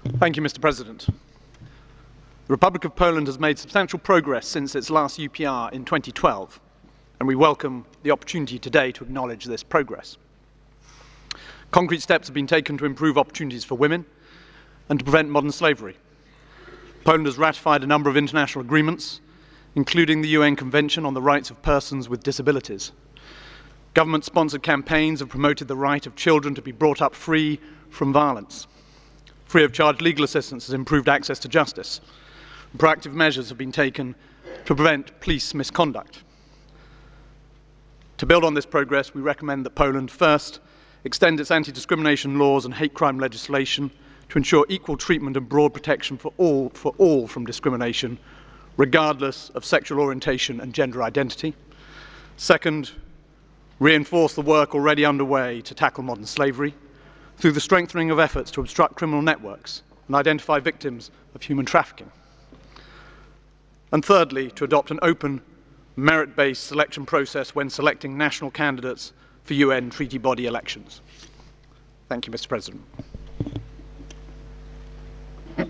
Mr. President. The Republic of Poland has made substantial progress since its last UPR in 2012, and we welcome the opportunity today to acknowledge this progress. Concrete steps have been taken to improve opportunities for women and to prevent modern slavery. Poland has ratified a number of international agreements, including the UN Convention on the Rights of Persons with Disabilities. Government-sponsored campaigns have promoted the right of children to be brought up free from violence. Free of charge legal assistance has improved access to justice. Proactive measures have been taken to prevent police misconduct. To build on this progress, we recommend that Poland first extend its anti-discrimination laws and hate crime legislation to ensure equal treatment and broad protection for all from discrimination, regardless of sexual orientation and gender identity. Second, reinforce the work already underway to tackle modern slavery through the strengthening of efforts to obstruct criminal networks and identify victims of human trafficking. And thirdly, to adopt an open, merit-based selection process when selecting national candidates for UN treaty body elections. Thank you, Mr. President.